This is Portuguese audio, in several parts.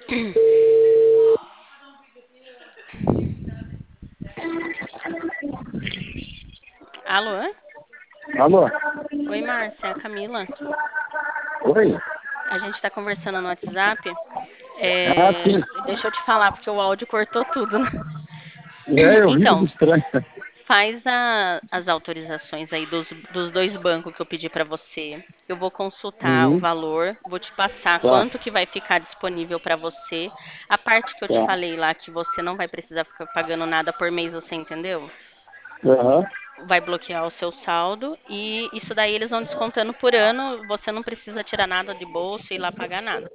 Alô? Alô? Oi, Márcia, Camila. Oi? A gente tá conversando no WhatsApp. Ah, sim. Deixa eu te falar, porque o áudio cortou tudo, né? É, eu vi tudo Então, estranho. faz as autorizações aí dos dois bancos que eu pedi pra você. Eu vou consultar o Uhum. valor, vou te passar Tá, quanto que vai ficar disponível pra você. A parte que eu te tá. falei lá que você não vai precisar ficar pagando nada por mês, você entendeu? Aham, Vai bloquear o seu saldo e isso daí eles vão descontando por ano. Você não precisa tirar nada de bolso e ir lá pagar nada.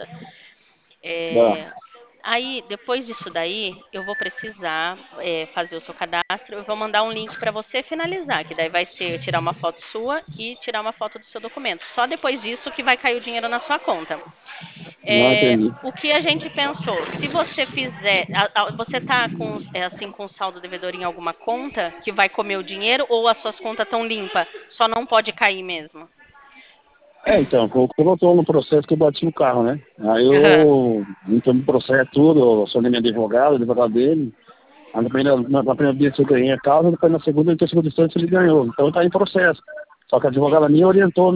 É, tá. Aí, depois disso daí, eu vou precisar fazer o seu cadastro. Eu vou mandar um link para você finalizar, que daí vai ser tirar uma foto sua e tirar uma foto do seu documento. Só depois disso que vai cair o dinheiro na sua conta. Não entendi. O que a gente pensou, se você fizer, você está com assim com saldo devedor em alguma conta que vai comer o dinheiro ou as suas contas estão limpas, só não pode cair mesmo? É, então, como eu tô no processo que eu bati o carro, né? Aí Aham. eu então no processo tudo, eu sou minha advogado dele. Aí na primeira vez que eu ganhei a causa, depois na segunda e terceira instância ele ganhou. Então tá em processo. Só que a advogada Entendi. minha orientou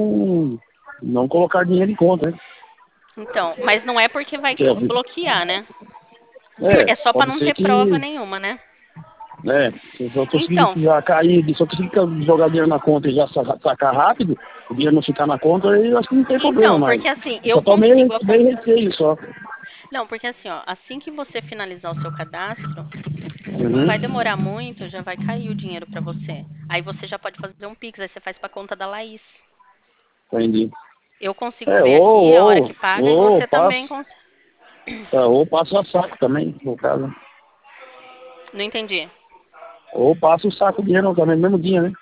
não colocar dinheiro em conta, né? Então, mas não é porque vai Que bloquear, né? É só para pode não ser ter prova que, nenhuma, né? né, se eu conseguir Então, já cair, se eu conseguir jogar dinheiro na conta e já sacar rápido, o dinheiro não ficar na conta, aí eu acho que não tem problema mais. porque assim, Eu eu só tô meio, consigo meio acompanhar. receio só. Não, porque assim, ó, assim que você finalizar o seu cadastro, não Uhum, vai demorar muito, já vai cair o dinheiro para você. Aí você já pode fazer um Pix, aí você faz para conta da Laís. entendi. Eu consigo É, ver aqui a hora que paga e você também passo, consegue. ou passo a saco também, no caso. Não entendi. Ou passo o saco de dinheiro também, no mesmo dia, né?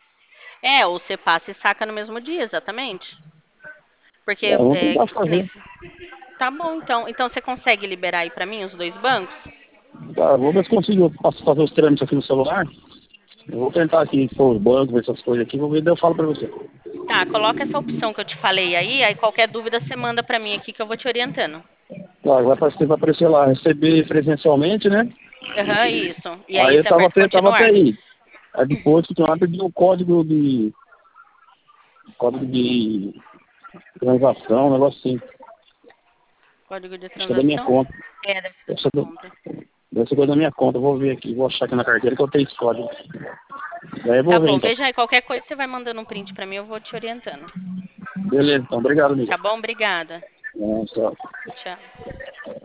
Ou você passa e saca no mesmo dia, exatamente. Porque É, vamos tentar que nem fazer. Tá bom, então. Então você consegue liberar aí para mim os dois bancos? Tá, vou ver se consigo fazer os trâmites aqui no celular. Eu vou tentar aqui, pôr os bancos, ver essas coisas aqui, vou ver, daí eu falo pra você. Tá, coloca essa opção que eu te falei aí qualquer dúvida você manda para mim aqui que eu vou te orientando. Claro, vai aparecer lá, receber presencialmente, né? Aham, isso. E Aí aí eu você tava aperta até, tava até continuar. aí. Aí depois que eu pedi o código de transação, um negócio assim. Código de Acho que é da minha transação? conta. Deve ser da Deve sua ser, conta. deve ser coisa da minha conta. Eu vou ver aqui, vou achar aqui na carteira que eu tenho esse código. Daí eu Tá vou ver bom, então. veja aí qualquer coisa você vai mandando um print para mim, eu vou te orientando. Beleza, então. Obrigado, amigo. Tá bom? Obrigada. É, tchau. Tchau.